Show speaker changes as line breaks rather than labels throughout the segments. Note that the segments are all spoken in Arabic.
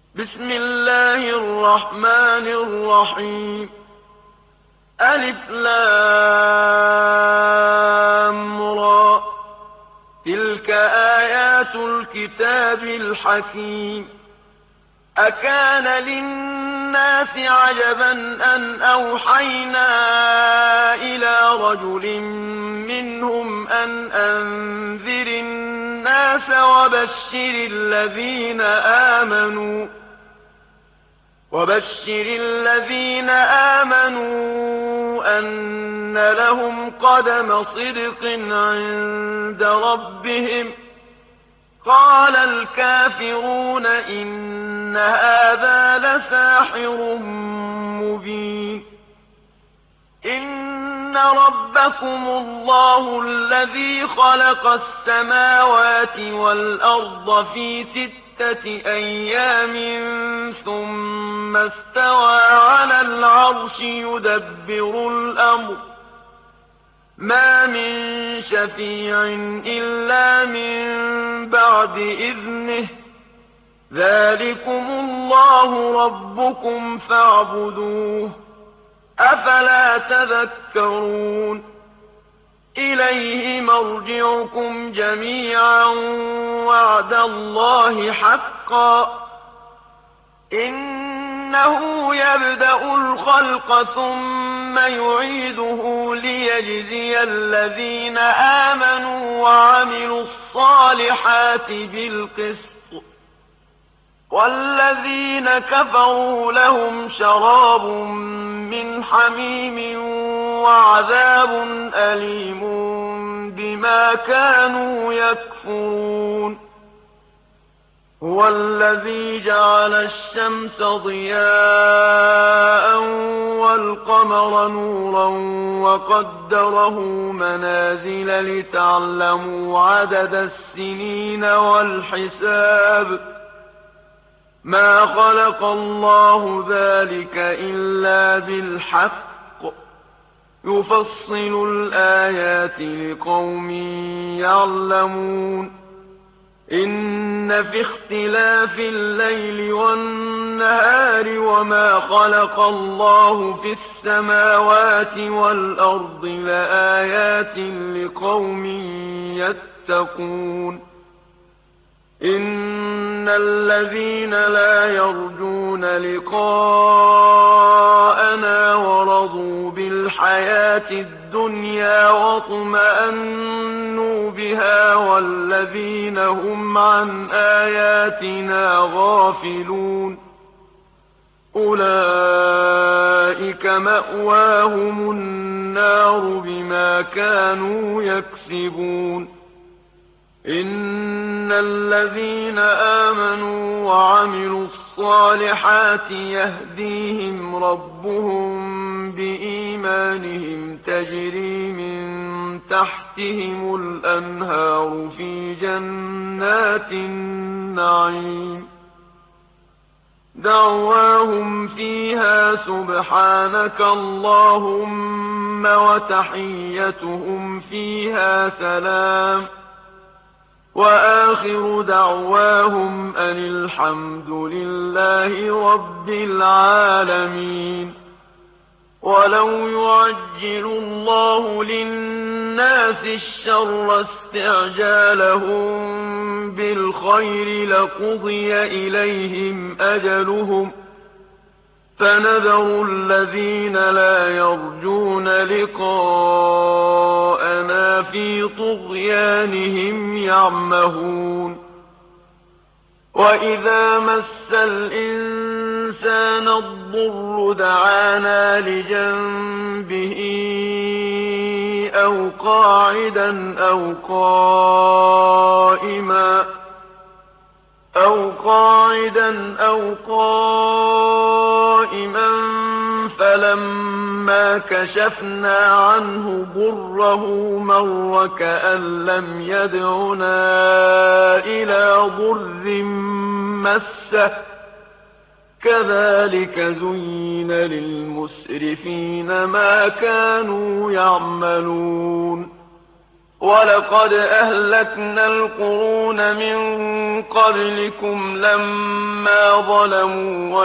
بسم الله الرحمن الرحيم. ألف لام را. تلك آيات الكتاب الحكيم. أكان للناس عجبا أن أوحينا إلى رجل منهم أن أنذر الناس وبشر الذين آمنوا أن لهم قدم صدق عند ربهم. قال الكافرون إن هذا لساحر مبين. إن ربكم الله الذي خلق السماوات والأرض في 6 أيام ثم استوى على العرش يدبر الأمر. ما من شفيع إلا من بعد إذنه. ذلكم الله ربكم فاعبدوه. أفلا تذكرون. إليه مرجعكم جميعا وعد الله حقا. إنه يبدأ الخلق ثم يعيده ليجزي الذين آمنوا وعملوا الصالحات بالقسط. والذين كفروا لهم شراب من حميم وعذاب أليم بما كانوا يكفرون. هو الذي جعل الشمس ضياء والقمر نورا وقدره منازل لتعلموا عدد السنين والحساب. ما خلق الله ذلك إلا بالحق. يفصل الآيات لقوم يعلمون. إن في اختلاف الليل والنهار وما خلق الله في السماوات والأرض لآيات لقوم يتقون. إن الذين لا يرجون لقاءنا ورضوا بالحياة الدنيا واطمأنوا بها والذين هم عن آياتنا غافلون أولئك مأواهم النار بما كانوا يكسبون. إن الذين آمنوا وعملوا الصالحات يهديهم ربهم بإيمانهم تجري من تحتهم الأنهار في جنات النعيم. دعواهم فيها سبحانك اللهم وتحيتهم فيها سلام. وآخر دعواهم أن الحمد لله رب العالمين. ولو يعجل الله للناس الشر استعجالهم بالخير لقضي إليهم أجلهم. فنذر الذين لا يرجون لقاءنا في طغيانهم يعمهون. وإذا مس الإنسان الضر دعانا لجنبه أو قاعدا أو قائما فلما كشفنا عنه ضره مر كأن لم يدعنا إلى ضر مسه. كذلك زين للمسرفين ما كانوا يعملون. ولقد أهلكنا القرون من قبلكم لما ظلموا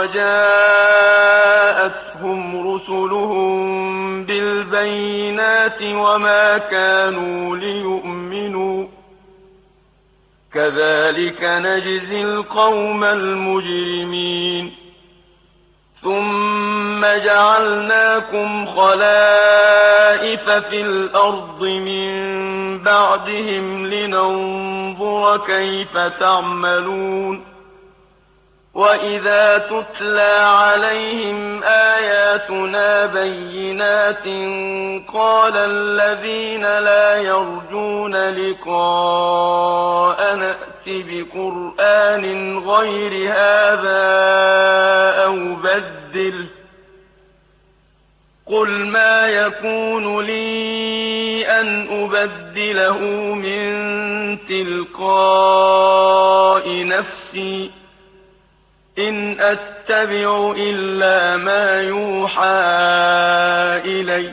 وجاءتهم رسلهم بالبينات وما كانوا ليؤمنوا كذلك نجزي القوم المجرمين ثم جعلناكم خلائف في الأرض من بعدهم لننظر كيف تعملون وإذا تتلى عليهم آياتنا بينات قال الذين لا يرجون لقاء نأت بقرآن غير هذا أو بدله قل ما يكون لي أن أبدله من تلقاء نفسي إن أتبع إلا ما يوحى إلي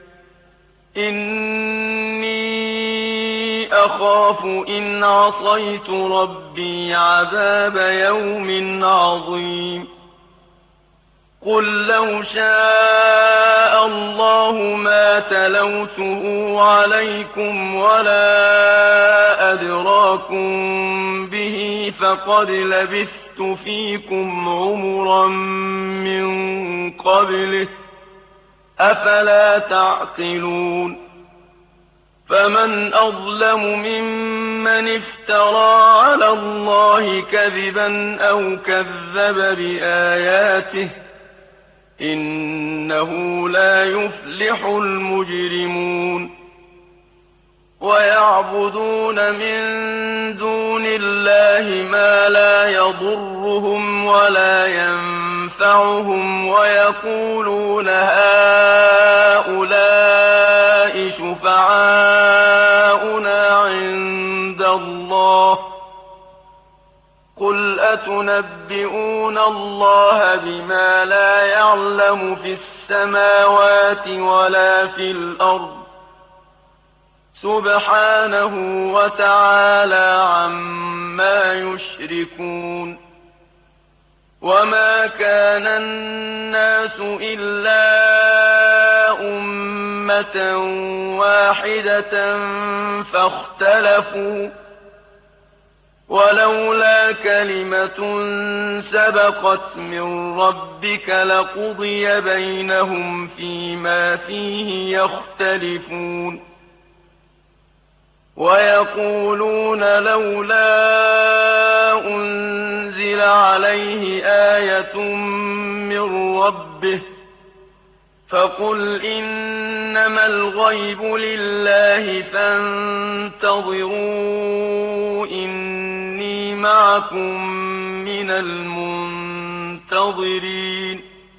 إني أخاف إن عصيت ربي عذاب يوم عظيم قل لو شاء الله ما تلوته عليكم ولا أدراكم به فقد لبثت فيكم عمرا من قبله أفلا تعقلون فمن أظلم ممن افترى على الله كذبا أو كذب بآياته إنه لا يفلح المجرمون ويعبدون من دون الله ما لا يضرهم ولا ينفعهم ويقولون هؤلاء شفعاؤنا عند الله قل أتنبئون الله بما لا يعلم في السماوات ولا في الأرض سبحانه وتعالى عما يشركون وما كان الناس إلا أمة واحدة فاختلفوا ولولا كلمة سبقت من ربك لقضي بينهم فيما فيه يختلفون ويقولون لولا أنزل عليه آية من ربه فقل إنما الغيب لله فانتظروا إني معكم من المنتظرين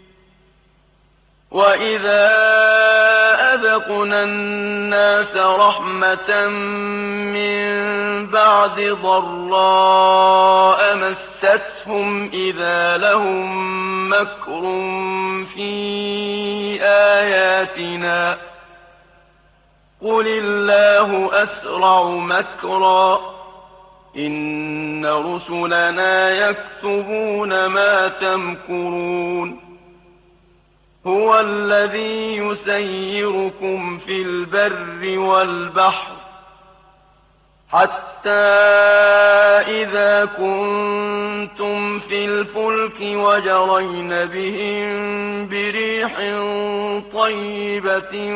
وإذا أذقنا الناس رحمة من بعد ضراء مستهم إذا لهم مكر في آياتنا قل الله أسرع مكرا إن رسلنا يكتبون ما تمكرون هو الذي يسيركم في البر والبحر حتى إذا كنتم في الفلك وجرين بهم بريح طيبة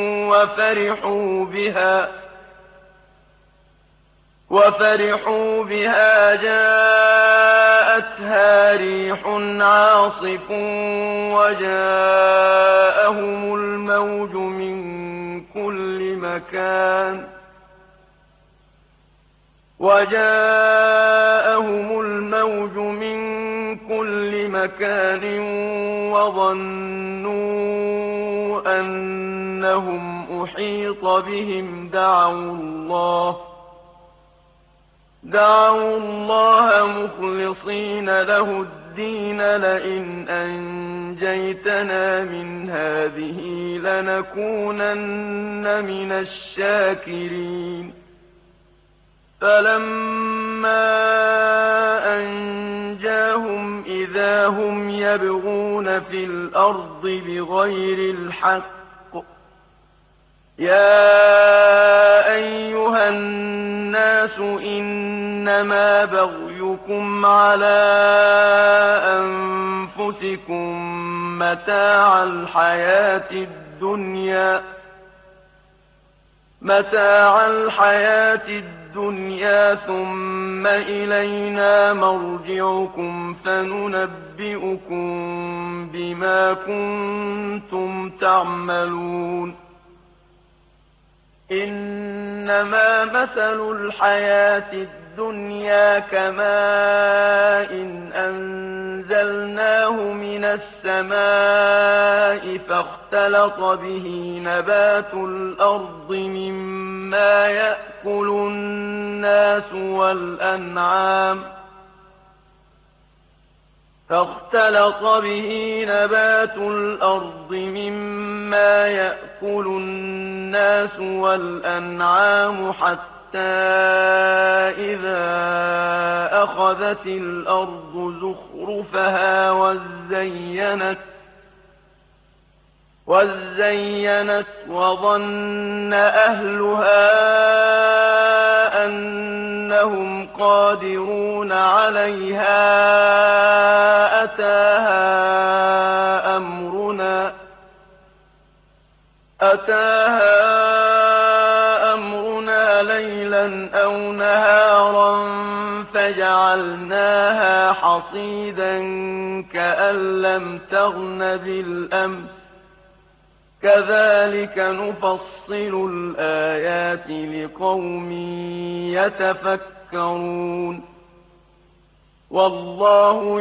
وفرحوا بها جاءتها ريح عاصف وجاءهم الموج من كل مكان وظنوا أنهم أحيط بهم دعوا الله مخلصين له الدين الدين لئن أنجيتنا من هذه لنكونن من الشاكرين فلما أنجاهم إذا هم يبغون في الأرض بغير الحق يا أيها الناس إنما بغيكم على أنفسكم متاع الحياة الدنيا ثم إلينا مرجعكم فننبئكم بما كنتم تعملون إنما مثل الحياة الدنيا كماء أنزلناه من السماء فاختلط به نبات الأرض مما يأكل الناس والأنعام حتى إذا أخذت الأرض زخرفها وزينت وظن أهلها أنهم قادرون عليها أتاها أمرنا ليلا أو نهارا فجعلناها حصيدا كأن لم تغن بالأمس كذلك نفصل الآيات لقوم يتفكرون والله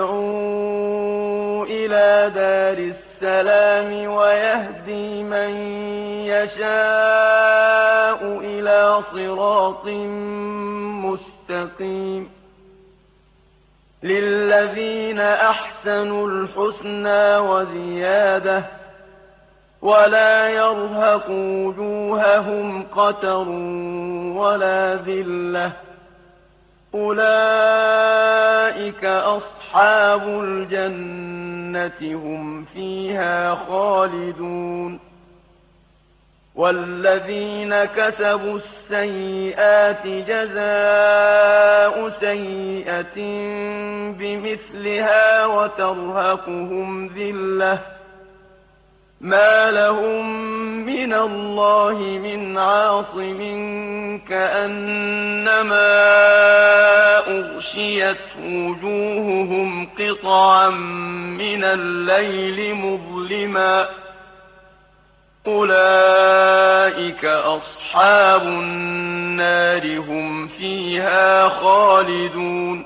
يدعو إلى دار السلام ويهدي من يشاء إلى صراط مستقيم للذين أحسنوا الحسنى وزيادة ولا يرهق وجوههم قتر ولا ذلة أولئك أصحاب الجنة هم فيها خالدون والذين كسبوا السيئات جزاء سيئة بمثلها وترهقهم ذلة ما لهم من الله من عاصم كأنما أغشيت وجوههم قطعا من الليل مظلما أولئك أصحاب النار هم فيها خالدون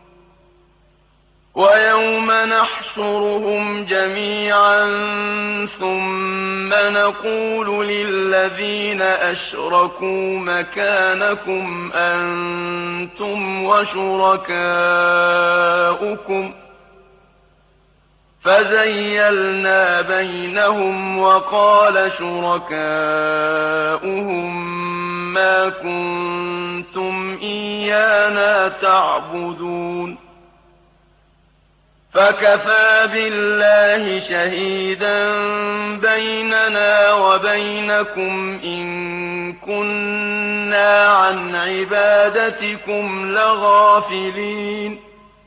ويوم نحشرهم جميعا ثم نقول للذين أشركوا مكانكم أنتم وشركاؤكم فزيلنا بينهم وقال شركاؤهم ما كنتم إيانا تعبدون فكفى بالله شهيدا بيننا وبينكم إن كنا عن عبادتكم لغافلين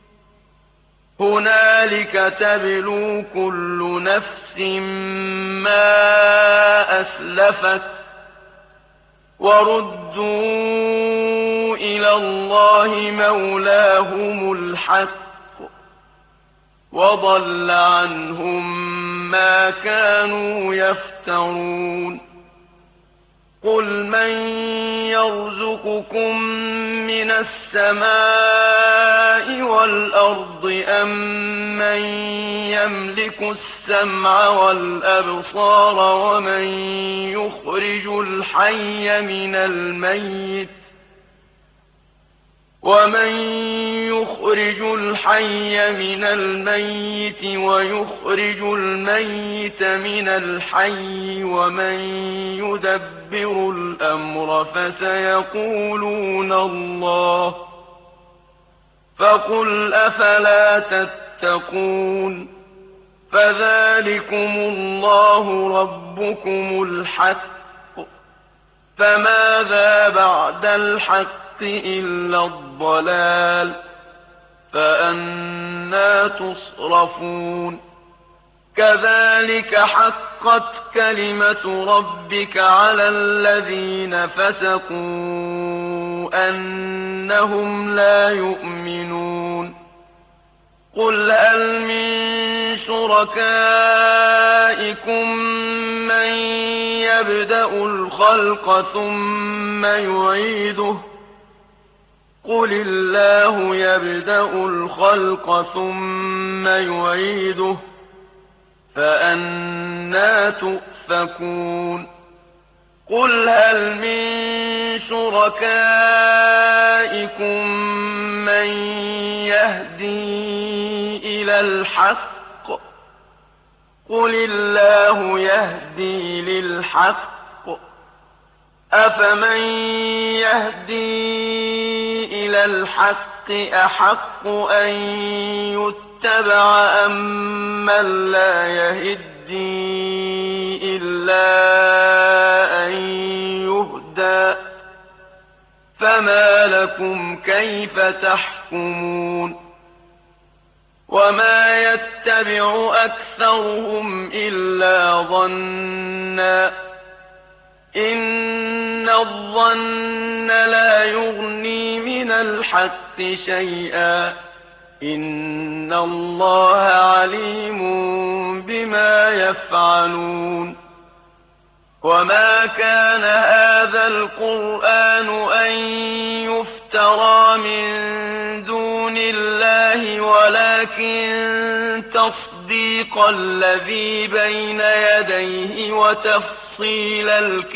هنالك تبلو كل نفس ما أسلفت وردوا إلى الله مولاهم الحق وضل عنهم ما كانوا يفترون قل من يرزقكم من السماء والأرض أم من يملك السمع والأبصار ومن يخرج الحي من الميت ومن يخرج الحي من الميت ويخرج الميت من الحي ومن يدبر الأمر فسيقولون الله فقل أفلا تتقون فذلكم الله ربكم الحق فماذا بعد الحق إلا الضلال فأنى تصرفون كذلك حقت كلمة ربك على الذين فسقوا أنهم لا يؤمنون قل هل من شركائكم من يبدأ الخلق ثم يعيده قل الله يبدأ الخلق ثم يعيده فأنى تؤفكون قل هل من شركائكم من يهدي إلى الحق قل الله يهدي للحق أفمن يهدي إلى الحق أحق أن يتبع أم من لا يهدي إلا أن يهدى فما لكم كيف تحكمون وما يتبع أكثرهم إلا ظنا إن الظن لا يغني من الحق شيئا إن الله عليم بما يفعلون وما كان هذا القرآن أن يفترى من دون الله ولكن تصديق الذي بين يديه وتفصيل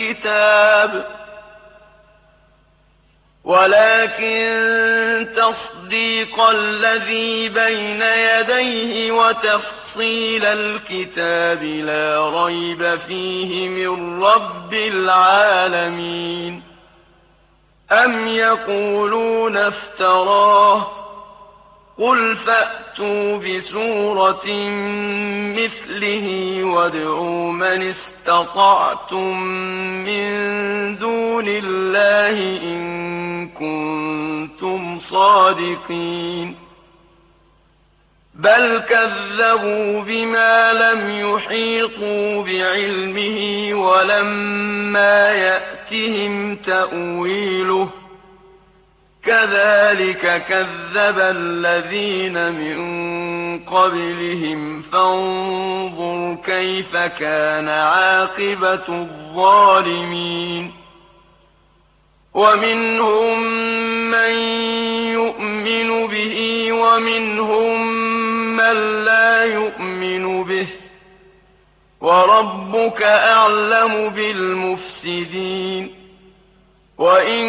الكتاب لا ريب فيه من رب العالمين أم يقولون افتراه قل فأتوا بسورة مثله وادعوا من استطعتم من دون الله إن كنتم صادقين بل كذبوا بما لم يحيطوا بعلمه ولما يأتهم تأويله كذلك كذب الذين من قبلهم فانظر كيف كان عاقبة الظالمين ومنهم من يؤمن به ومنهم من لا يؤمن به وربك أعلم بالمفسدين وإن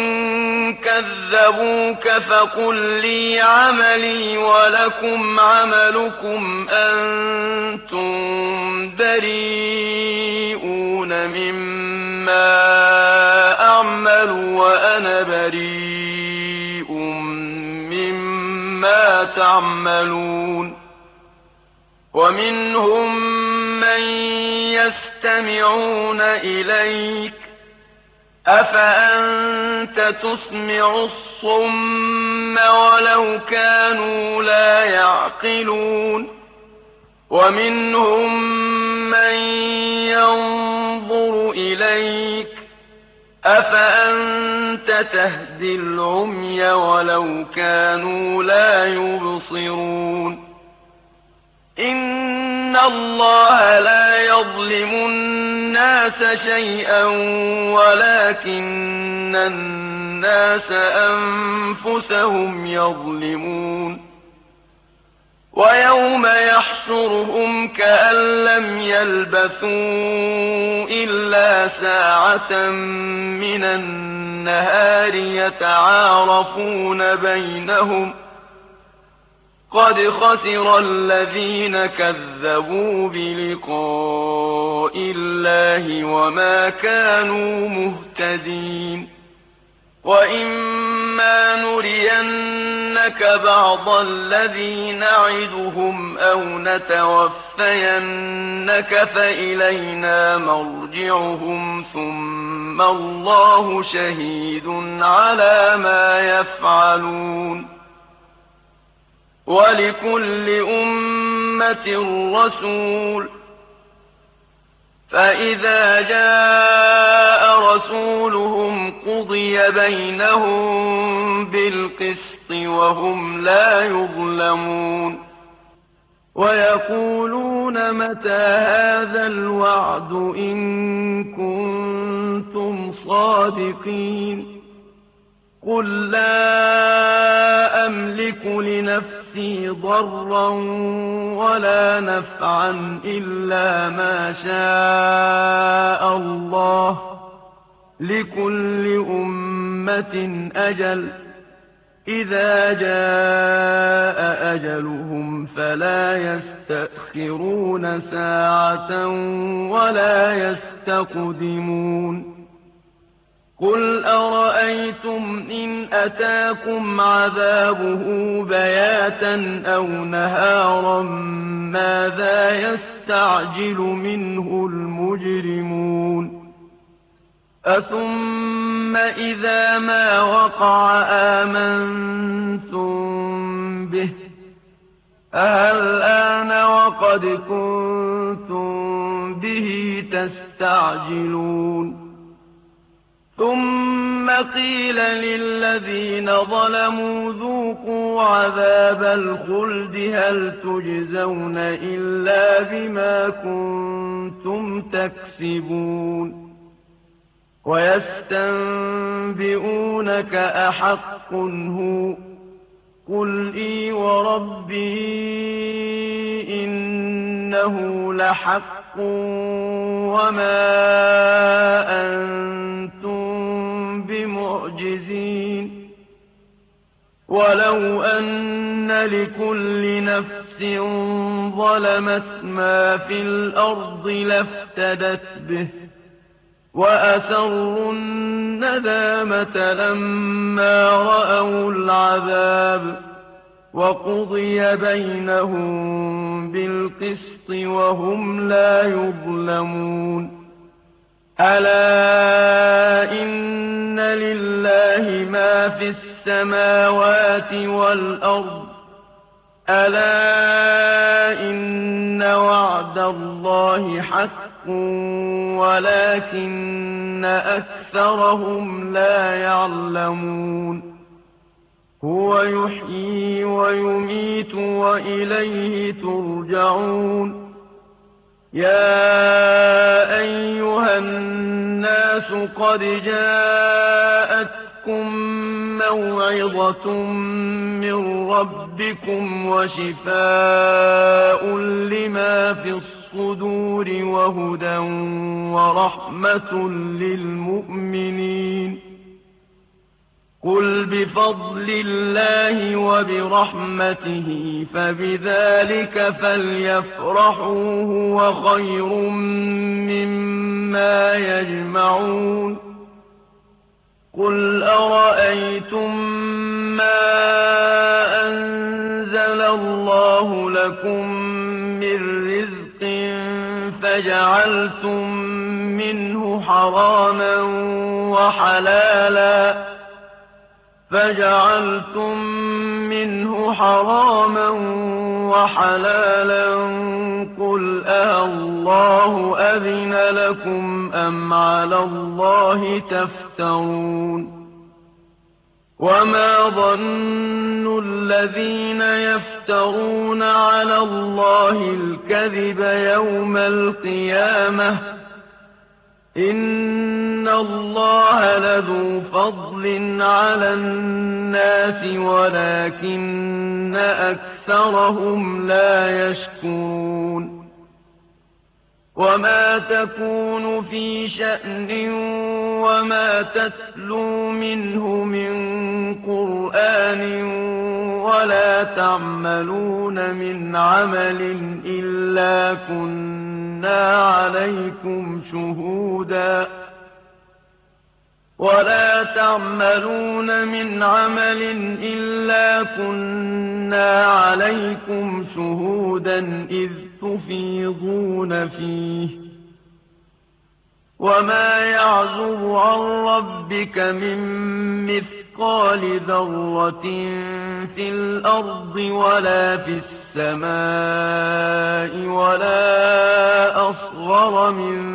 كذبوك فقل لي عملي ولكم عملكم أنتم بريئون مما أعمل وأنا بريء مما تعملون ومنهم من يستمعون إليك أفأنت تسمع الصم ولو كانوا لا يعقلون ومنهم من ينظر إليك أفأنت تهدي العمي ولو كانوا لا يبصرون إن الله لا يظلم الناس شيئا ولكن الناس أنفسهم يظلمون ويوم يحشرهم كأن لم يلبثوا إلا ساعة من النار وَبِالنَّهَارِ يَتَعَارَفُونَ بَيْنَهُمْ قَدْ خَسِرَ الَّذِينَ كَذَّبُوا بِلِقَاءِ اللَّهِ وَمَا كَانُوا مُهْتَدِينَ وَإِمَّا نُرِيَنَّكَ بَعْضَ الَّذِي نَعِدُهُمْ أَوْ نَتَوَفَّيَنَّكَ فَإِلَيْنَا مَرْجِعُهُمْ ثُمَّ اللَّهُ شَهِيدٌ عَلَىٰ مَا يَفْعَلُونَ وَلِكُلِّ أُمَّةٍ رَّسُولٌ فَإِذَا جَاءَ رَسُولُهُمْ قُضِيَ بَيْنَهُم بِالْقِسْطِ وَهُمْ لَا يُظْلَمُونَ وَيَقُولُونَ مَتَىٰ هَٰذَا الْوَعْدُ إِن كُنتُمْ صَادِقِينَ قُل لَّا أَمْلِكُ لِنَفْسِي ضَرًّا وَلَا نَفْعًا إِلَّا مَا شَاءَ اللَّهُ ۗ لِكُلِّ أُمَّةٍ أَجَلٌ ۖ إِذَا جَاءَ أَجَلُهُمْ فَلَا يَسْتَأْخِرُونَ سَاعَةً وَلَا يَسْتَقْدِمُونَ قُلْ أَرَأَيْتُمْ إِنْ أَتَاكُمْ عَذَابُهُ بَيَاتًا أَوْ نَهَارًا مَاذَا يَسْتَعْجِلُ مِنْهُ الْمُجْرِمُونَ أَثُمَّ إِذَا مَا وَقَعَ آمَنتُم بِهِ الْآنَ وَقَدْ كُنتُم بِهِ تَسْتَعْجِلُونَ ثُمَّ قِيلَ لِلَّذِينَ ظَلَمُوا ذُوقُوا عَذَابَ الْخُلْدِ هَلْ تُجْزَوْنَ إِلَّا بِمَا كُنتُمْ تَكْسِبُونَ وَيَسْتَنبِئُونَكَ أَحَقٌّ هُوَ قُلْ إِي وَرَبِّي إِنَّهُ لَحَقٌّ وَمَا أَنتُم بِمُعْجِزِينَ وَلَوْ أَنَّ لِكُلِّ نَفْسٍ ظَلَمَتْ مَا فِي الْأَرْضِ لَافْتَدَتْ بِهِ وَأَسَرُّوا النَّدَامَةَ لَمَّا رَأَوُا الْعَذَابَ وَقُضِيَ بَيْنَهُم بِالْقِسْطِ وَهُمْ لَا يُظْلَمُونَ أَلَا إِنَّ لِلَّهِ مَا فِي السَّمَاوَاتِ وَالْأَرْضِ أَلَا إِنَّ وَعْدَ اللَّهِ حَقٌّ وَلَٰكِنَّ أَكْثَرَهُمْ لَا يَعْلَمُونَ هُوَ يُحْيِي وَيُمِيتُ وَإِلَيْهِ تُرْجَعُونَ يَا أَيُّهَا النَّاسُ قَدْ جَاءَتْكُم مَّوْعِظَةٌ مِّن رَّبِّكُمْ وَشِفَاءٌ لِّمَا فِي الصُّدُورِ وَهُدًى وَرَحْمَةٌ لِّلْمُؤْمِنِينَ قُلْ بِفَضْلِ اللَّهِ وَبِرَحْمَتِهِ فَبِذَٰلِكَ فَلْيَفْرَحُوا هُوَ خَيْرٌ مِّمَّا يَجْمَعُونَ قُلْ أَرَأَيْتُم مَّا أَنزَلَ اللَّهُ لَكُم مِّن رِّزْقٍ فَجَعَلْتُم مِّنْهُ حَرَامًا وَحَلَالًا قُلْ أَاللَّهُ أَذِنَ لَكُمْ أَمْ عَلَى اللَّهِ تَفْتَرُونَ وَمَا ظَنُّ الَّذِينَ يَفْتَرُونَ عَلَى اللَّهِ الْكَذِبَ يَوْمَ الْقِيَامَةِ ۗ إِنَّ اللَّهَ لَذُو فَضْلٍ عَلَى النَّاسِ وَلَٰكِنَّ أَكْثَرَهُمْ لَا يَشْكُرُونَ وما تكون في شأن وما تتلو منه من قرآن ولا تعملون من عمل إلا كنا عليكم شهودا إذ تفيضون فيه وما يعزب عن ربك من مثقال ذرة في الأرض ولا في السماء ولا أصغر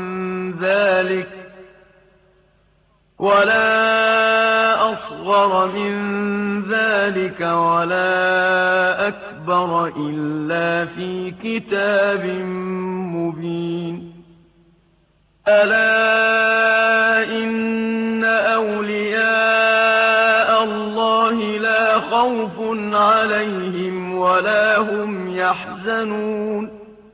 من ذلك ولا أكبر إلا في كتاب مبين ألا إن أولياء الله لا خوف عليهم ولا هم يحزنون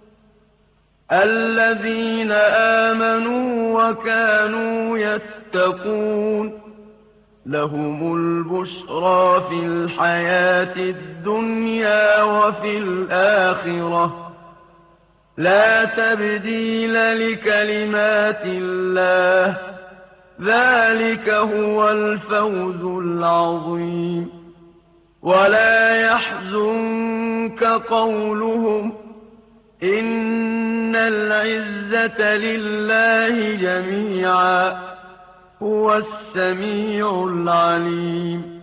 الذين آمنوا وكانوا يتقون لهم البشرى في الحياة الدنيا وفي الآخرة لا تبديل لكلمات الله ذلك هو الفوز العظيم ولا يحزنك قولهم إن العزة لله جميعا هو السميع العليم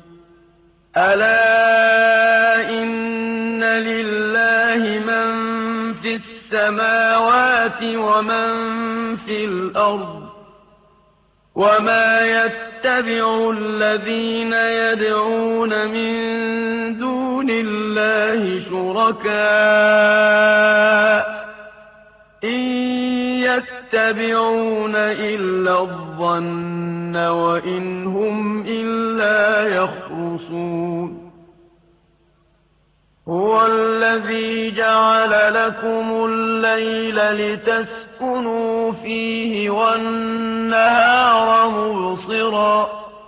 ألا إن لله من في السماوات ومن في الأرض وما يتبع الذين يدعون من دون الله شركاء إن يتبعون إلا الظن وإن هم إلا يخرصون هو الذي جعل لكم الليل لتسكنوا فيه والنهار مبصرا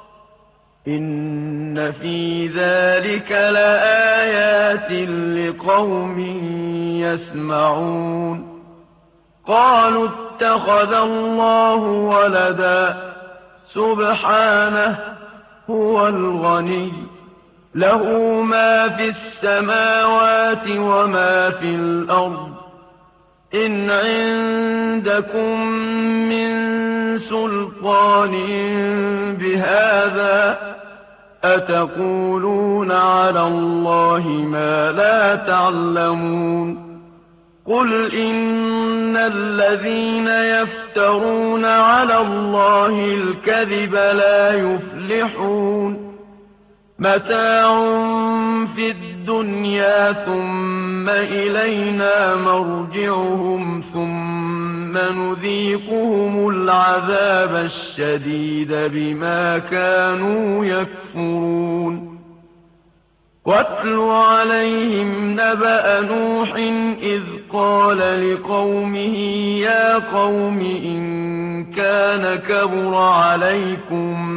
إن في ذلك لآيات لقوم يسمعون قالوا اتخذ الله ولدا سبحانه هو الغني له ما في السماوات وما في الأرض إن عندكم من سلطان بهذا أتقولون على الله ما لا تعلمون قل إن الذين يفترون على الله الكذب لا يفلحون متاع في الدنيا ثم إلينا مرجعهم ثم نذيقهم العذاب الشديد بما كانوا يكفرون واتل عليهم نبأ نوح إذ قال لقومه يا قوم إن كان كبر عليكم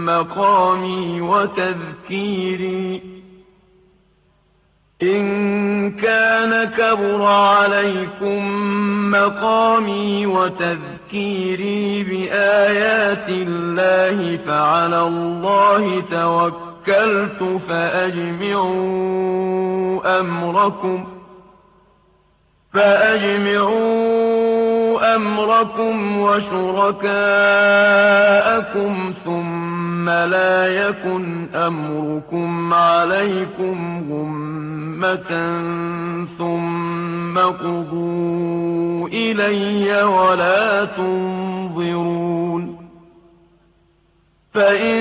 مقامي وتذكيري بآيات الله فعلى الله توكلت فأجمعوا أمركم وشركاءكم ثم لا يكن أمركم عليكم غمة ثم قضوا إلي ولا تنظرون فإن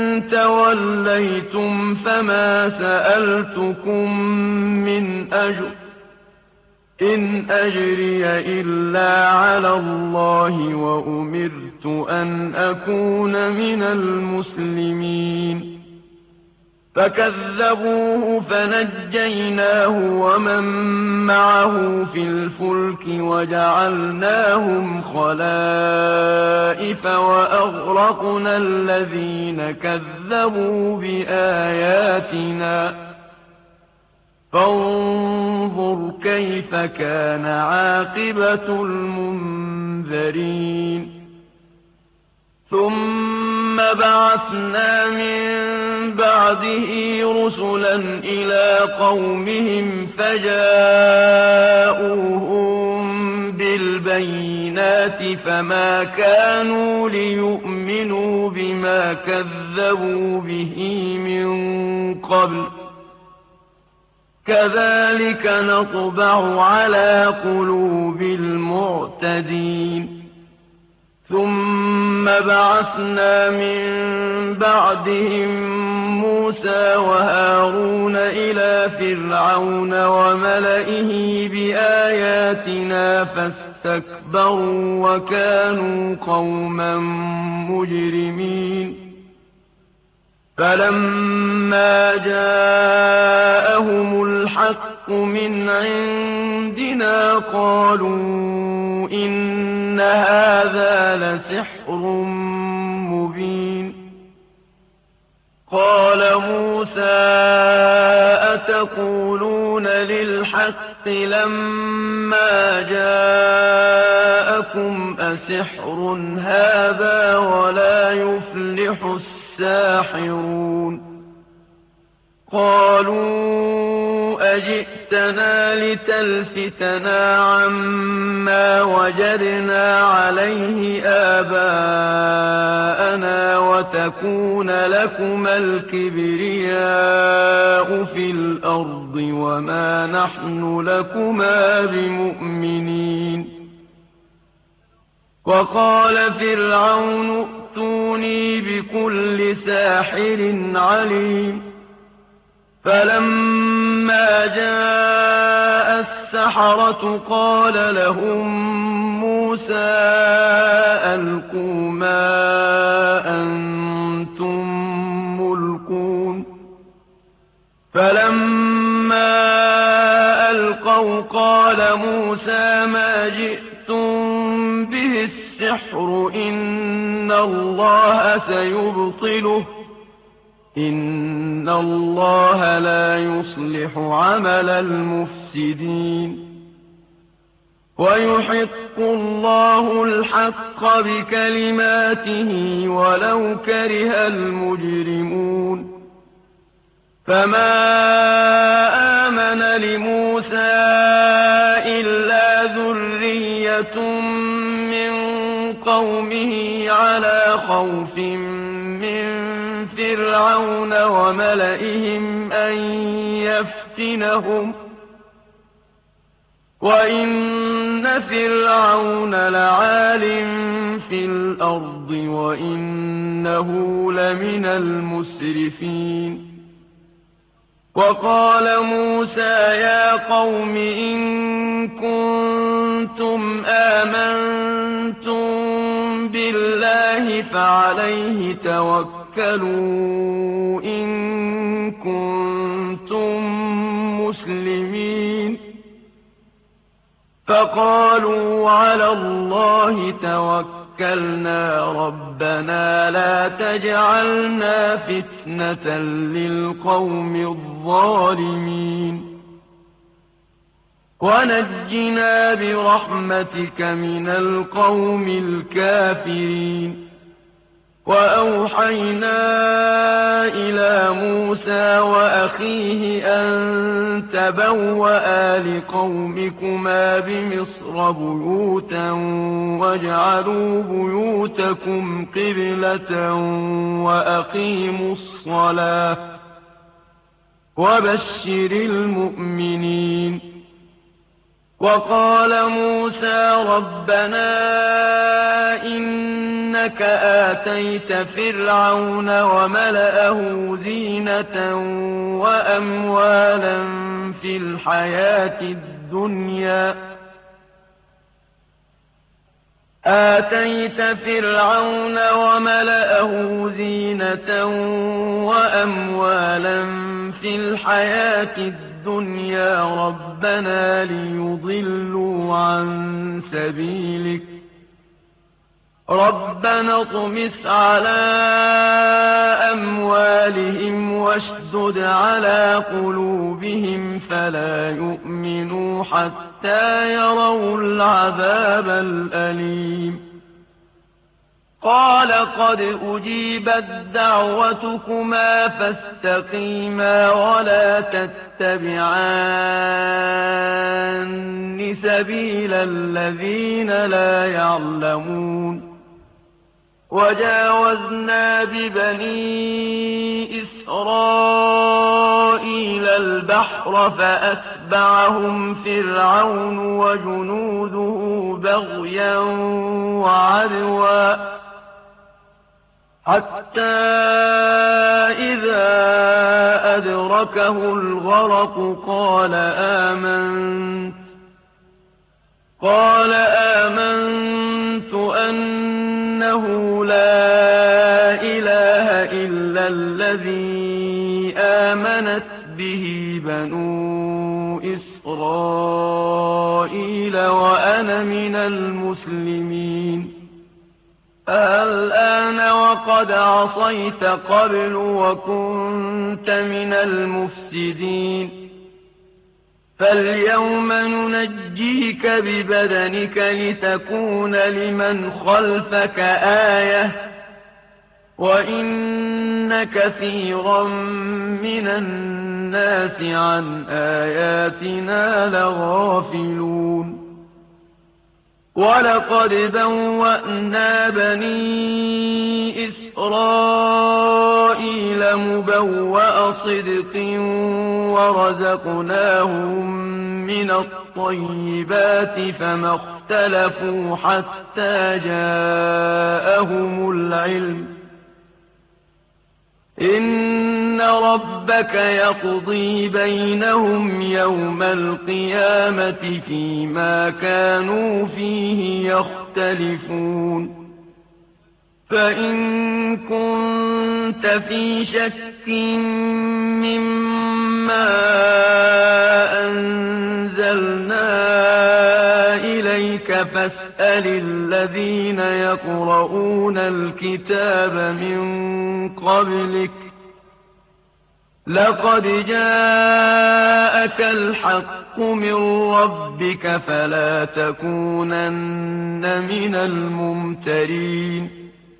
توليتم فما سألتكم من أجر إن أجري إلا على الله وأمرت أن أكون من المسلمين فكذبوه فنجيناه ومن معه في الفلك وجعلناهم خلائف وأغرقنا الذين كذبوا بآياتنا فانظر كيف كان عاقبة المنذرين ثم بعثنا من بعده رسلا إلى قومهم فجاءوهم بالبينات فما كانوا ليؤمنوا بما كذبوا به من قبل كذلك نطبع على قلوب المعتدين ثم بعثنا من بعدهم موسى وهارون إلى فرعون وملئه بآياتنا فاستكبروا وكانوا قوما مجرمين فلما جاءهم الحق من عندنا قالوا إن هذا لسحر مبين قال موسى أتقولون للحق لما جاءكم أسحر هذا ولا يفلح الساحرون قالوا أجئتنا لتلفتنا عما وجدنا عليه آباءنا وتكون لكما الكبرياء في الأرض وما نحن لكما بمؤمنين وقال فرعون ائتوني بكل ساحر عليم فلما جاء السحرة قال لهم موسى ألقوا ما أنتم ملقون فلما ألقوا قال موسى ما جئتم به السحر إن الله سيبطله إن الله لا يصلح عمل المفسدين ويحق الله الحق بكلماته ولو كره المجرمون فما آمن لموسى إلا ذرية من قومه على خوف من فرعون وملئهم أن يفتنهم وإن فرعون لعال في الأرض وإنه لمن المسرفين وقال موسى يا قوم إن كنتم آمنتم بالله فعليه توكلوا إن كنتم مسلمين فقالوا على الله توكلنا ربنا لا تجعلنا فتنة للقوم الظالمين ونجنا برحمتك من القوم الكافرين وأوحينا إلى موسى وأخيه أن تبوأ لقومكما بمصر بيوتا واجعلوا بيوتكم قبلة وأقيموا الصلاة وبشر المؤمنين وقال موسى ربنا إنك آتيت فرعون وملأه زينة وأموالا في الحياة الدنيا آتيت فرعون وملأه زينة وأموالا في الحياة الدنيا ربنا ليضلوا عن سبيلك ربنا اطمس على أموالهم واشدد على قلوبهم فلا يؤمنوا حتى يروا العذاب الأليم قال قد أجيبت دعوتكما فاستقيما ولا تتبعان سبيل الذين لا يعلمون وجاوزنا ببني إسرائيل البحر فأتبعهم فرعون وجنوده بغيا وعدوا حتى إذا أدركه الغرق قال آمنت أنه لا إله إلا الذي آمنت به بنو إسرائيل وأنا من المسلمين الآن وقد عصيت قبل وكنت من المفسدين فاليوم ننجيك ببدنك لتكون لمن خلفك آية وإن كثيرا من الناس عن آياتنا لغافلون ولقد بوأنا بني إسرائيل مبوأ صدق ورزقناهم من الطيبات فما اختلفوا حتى جاءهم العلم إن ربك يقضي بينهم يوم القيامة فيما كانوا فيه يختلفون فإن كنت في شك مما أنزلنا إليك فاسأل الذين يقرؤون الكتاب من قبلك لقد جاءك الحق من ربك فلا تكونن من الممترين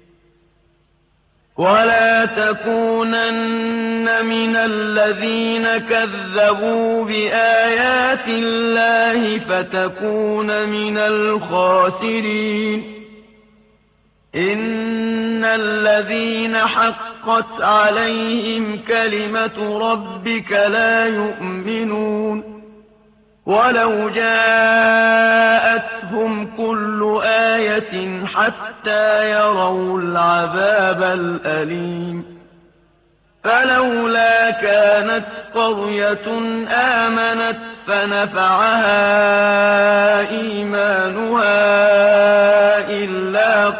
ولا تكونن من الذين كذبوا بآيات الله فتكون من الخاسرين إن الذين حقت عليهم كلمة ربك لا يؤمنون ولو جاءتهم كل آية حتى يروا العذاب الأليم فلولا كانت قرية آمنت فنفعها إيمانها إلا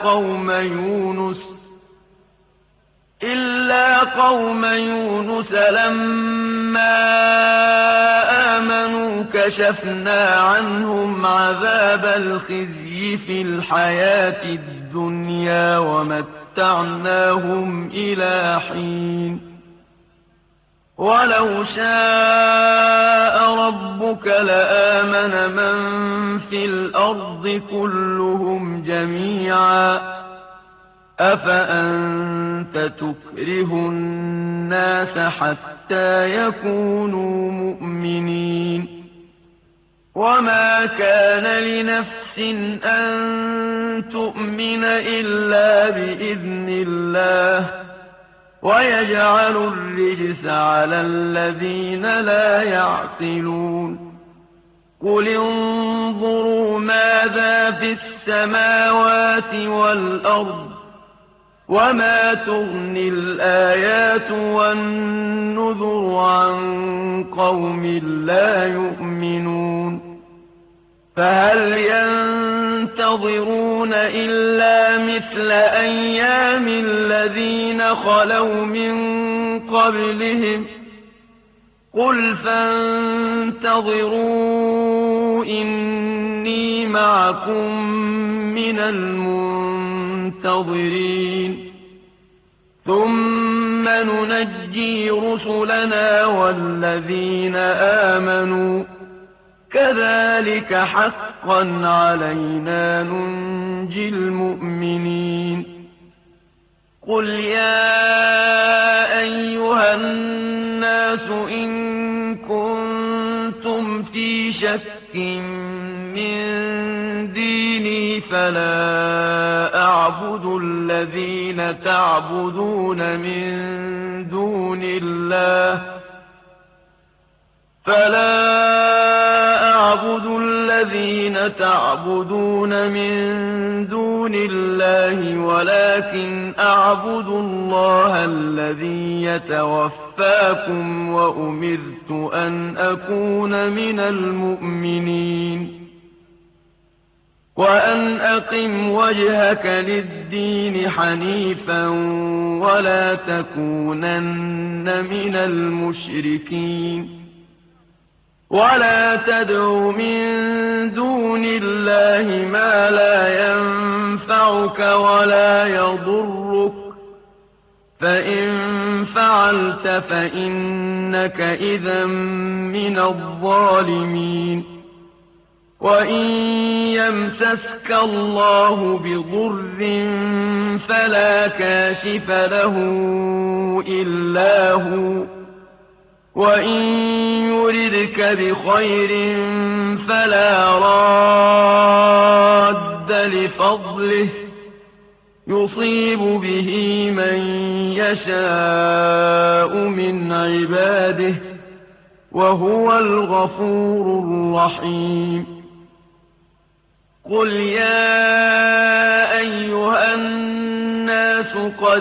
قوم يونس لما آمنوا كشفنا عنهم عذاب الخزي في الحياة الدنيا ومتعناهم إلى حين ولو شاء ربك لآمن من في الأرض كلهم جميعا أفأنت تكره الناس حتى يكونوا مؤمنين وما كان لنفس أن تؤمن إلا بإذن الله ويجعل الرجس على الذين لا يعقلون قل انظروا ماذا في السماوات والأرض وما تغني الآيات والنذر عن قوم لا يؤمنون فهل ينتظرون إلا مثل أيام الذين خلوا من قبلهم قل فانتظروا إني معكم من المنتظرين ثم ننجي رسلنا والذين آمنوا كذلك حقا علينا ننجي المؤمنين قل يا أيها الناس إن كنتم في شك من ديني فلا أعبد الذين تعبدون من دون الله ولكن أعبد الله الذي يتوفاكم وأمرت أن أكون من المؤمنين وأن أقم وجهك للدين حنيفا ولا تكونن من المشركين ولا تدع من دون الله ما لا ينفعك ولا يضرك فإن فعلت فإنك إذا من الظالمين وإن يمسسك الله بضر فلا كاشف له إلا هو وإن يردك بخير فلا راد لفضله يصيب به من يشاء من عباده وهو الغفور الرحيم قل يا أيها الناس قد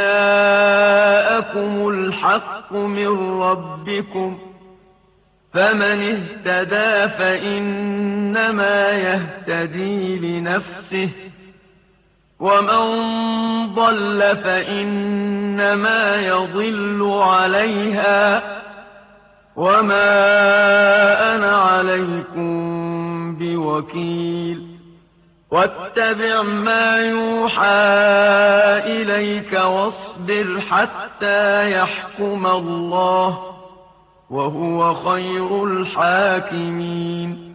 جاءكم الحق من ربكم فمن اهتدى فإنما يهتدي لنفسه ومن ضل فإنما يضل عليها وما أنا عليكم بوكيل واتبع ما يوحى إليك واصبر حتى يحكم الله وهو خير الحاكمين